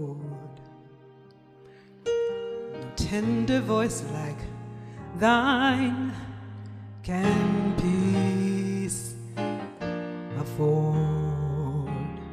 Lord. No tender voice like thine can peace afford.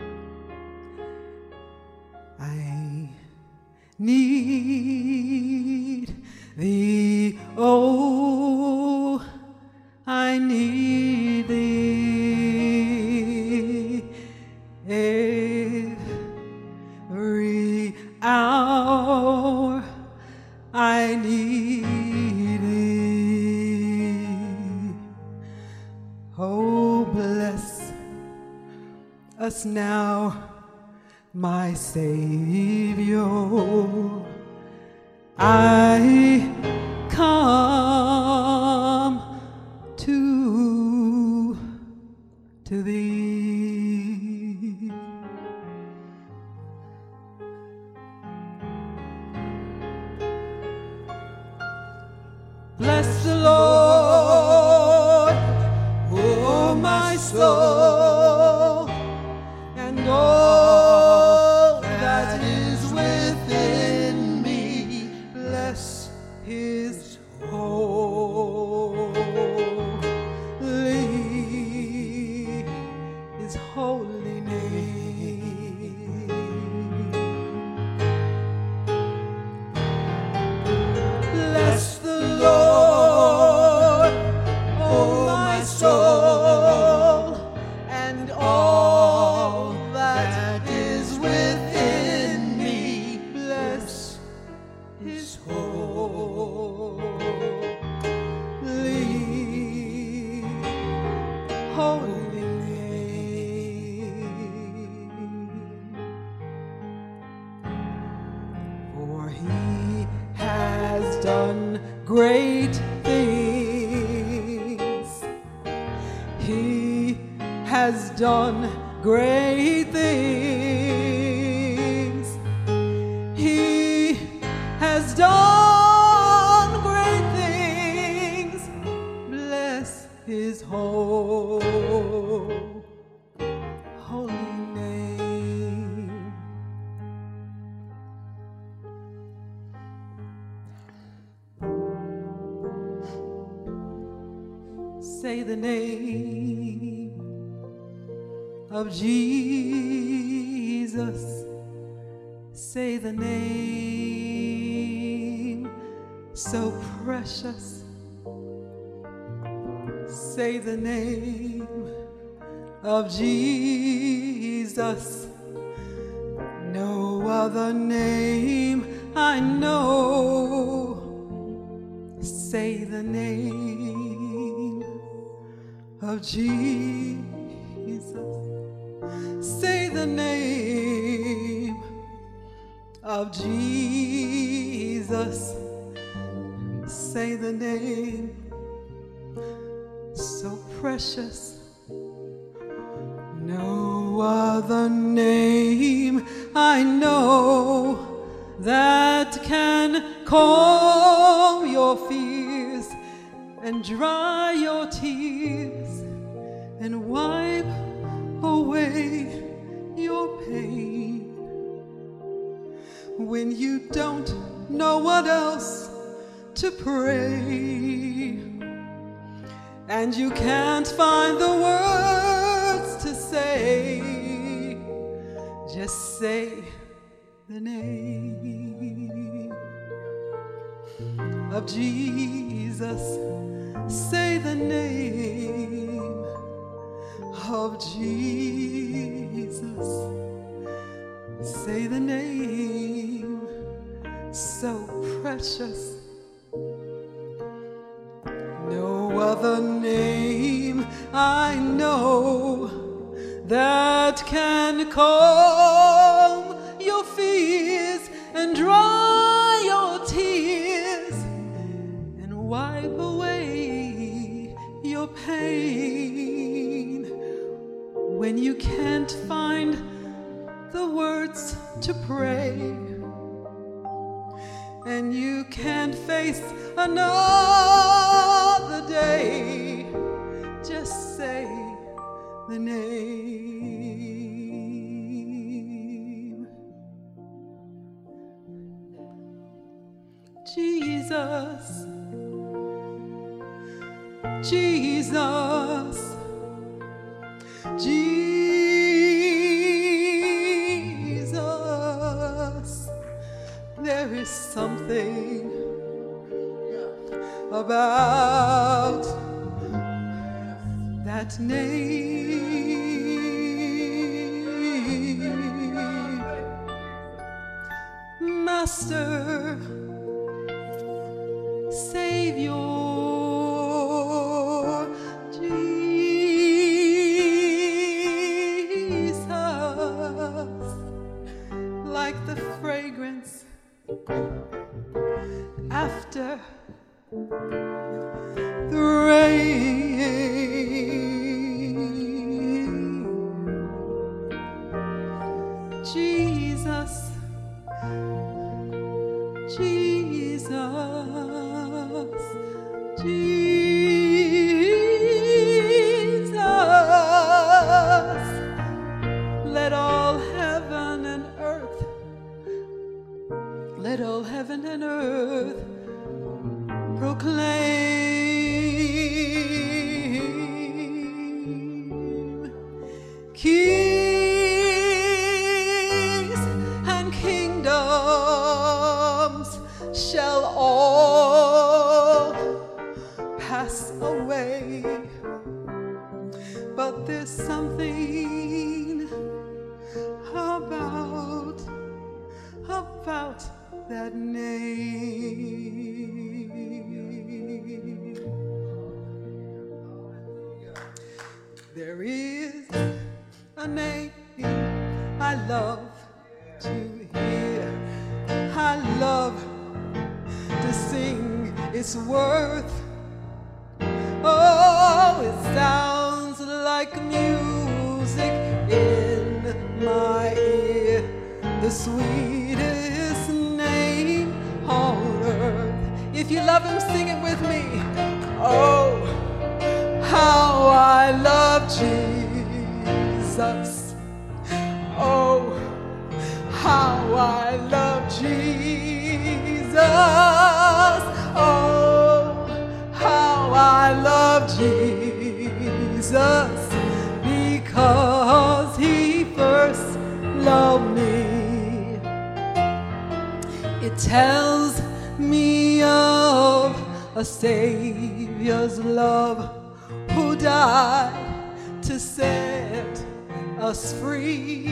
I need thee, oh, I need thee every hour. I need thee. Oh, bless us now, my Savior. I come to thee. Bless the Lord, oh my soul, and all that is within me. Bless his holy name. Bless the Lord, oh my soul, and all that is within me. Bless his holy name. For he has done great things. He has done great things. He has done great things. Bless his holy name. Say the name of Jesus. Say the name so precious. Say the name of Jesus. No other name I know. Say the name of Jesus. Say the name of Jesus. Say the name so precious. No other name I know that can calm your fears and dry your tears and wipe away your pain. When you don't know what else to pray, and you can't find the words to say, just say the name of Jesus. Say the name of Jesus. Say the name so precious. No other name I know that can calm your fears and dry your tears and wipe away your pain. When you can't find the words to pray, and you can't face another day, just say the name Jesus, Jesus, Jesus. There is something about that name. Master, Savior, Jesus, like the fragrance after the rain. Jesus, Jesus, Jesus. Let all heaven and earth, let all heaven and earth proclaim. Kings and kingdoms shall all pass away, but there's something about that name. There is a name I love to hear, I love to sing its worth. Oh, it sounds like music in my ear, the sweetest name on earth. If you love him, sing it with me. Oh, how I love Jesus. Oh, how I love Jesus. Oh, how I love Jesus, because he first loved me. It tells me of a Savior's love who died to set us free.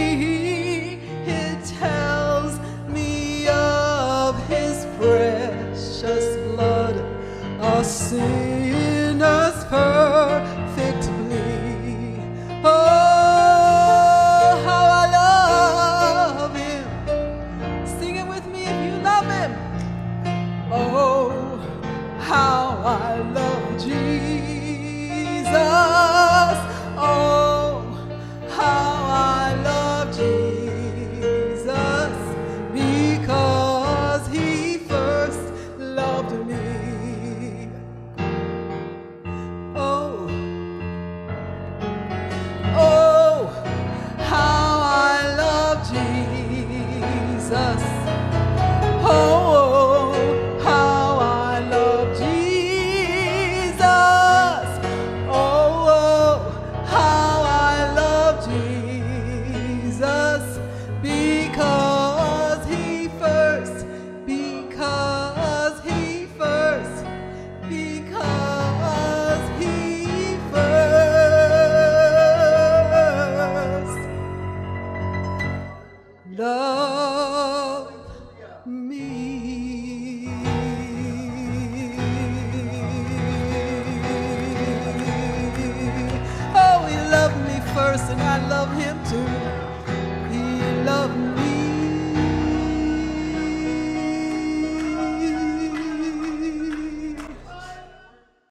It tells me of his precious blood, a sinner's perfect plea. Oh, how I love him. Sing it with me if you love him. Oh, how I love Jesus. Oh, how I love Jesus, because he first loved me. Oh, oh, how I love Jesus. Oh, how I love Jesus. Oh, how I love Jesus, because he first, because he first, because he first loved